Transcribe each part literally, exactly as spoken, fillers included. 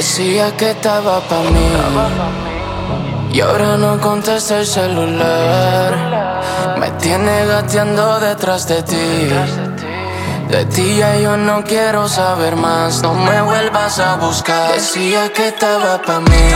Decía que estaba pa' mí y ahora no contesta el celular. Me tiene gateando detrás de ti. De ti ya yo no quiero saber más. No me vuelvas a buscar. Decía que estaba pa' mí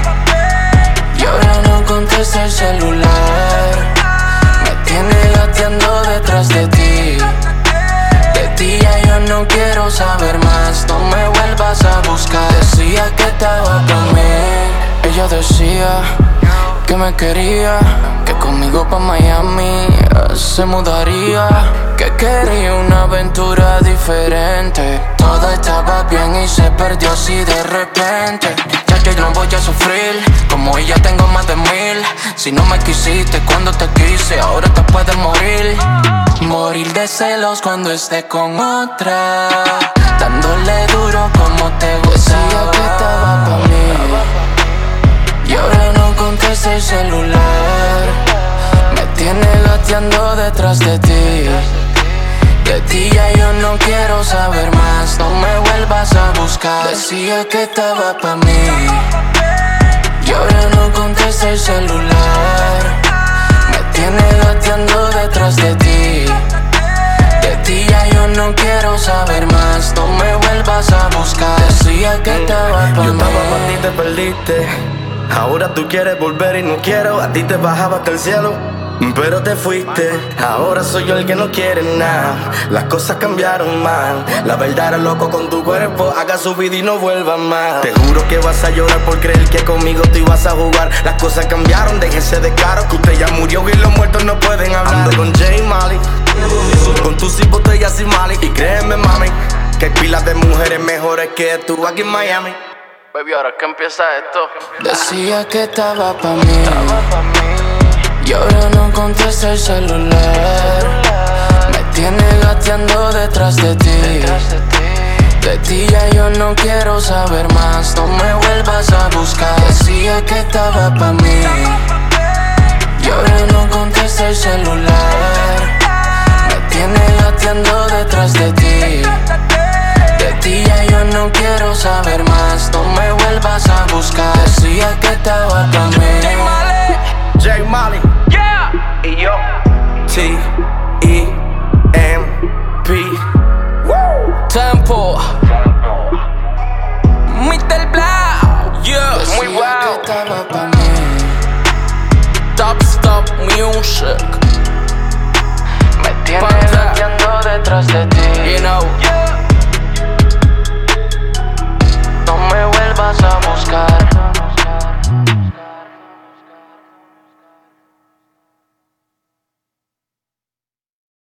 y ahora no contesta el celular. Me tiene gateando detrás de ti. De ti ya yo no quiero saber más. No me vuelvas a buscar. Decía que estaba pa' mí. Ella decía que me quería, que conmigo pa' Miami se mudaría, que quería una aventura diferente. Todo estaba bien y se perdió así de repente. Ya yo no voy a sufrir, como ella tengo más de mil. Si no me quisiste cuando te quise, ahora te puedes morir. Morir de celos cuando esté con otra, dándole duro como te gustaba. Decía que estaba pa' mí y ahora no contesta el celular. Me tiene gateando detrás de ti. De ti ya yo no quiero saber más. No me vuelvas a buscar. Decía que estaba pa' mí y ahora no contesta el celular. Me tiene gateando detrás de ti. De ti ya yo no quiero saber más. No me vuelvas a buscar. Decía que estaba pa' mí. Yo estaba pa' ti, te perdiste. Ahora tú quieres volver y no quiero. A ti te bajaba hasta el cielo, pero te fuiste. Ahora soy yo el que no quiere nada. Las cosas cambiaron mal. La verdad era loco con tu cuerpo. Haga su vida y no vuelva más. Te juro que vas a llorar por creer que conmigo tú ibas a jugar. Las cosas cambiaron, déjese de caro, que usted ya murió y los muertos no pueden hablar. Ando con J Mali, con tus y botellas y Mali. Y créeme mami, que hay pilas de mujeres mejores que tú aquí en Miami. Baby, ahora que empieza esto. Decía que estaba pa' mí y ahora no contesta el celular. Me tiene gateando detrás de ti. De ti ya yo no quiero saber más. No me vuelvas a buscar. Decía que estaba pa' mí y ahora no contesta el celular. Me tiene gateando detrás de ti. De ti ya yo no quiero saber más. No me vuelvas a buscar. Decía que estaba pa' mí. J Mali, yeah. Y yo T E M P. Tempo mister Black, yeah. Muy Decía wow. que estaba pa' mí. Top Stop Music. Me tiene gateando detrás de ti. You know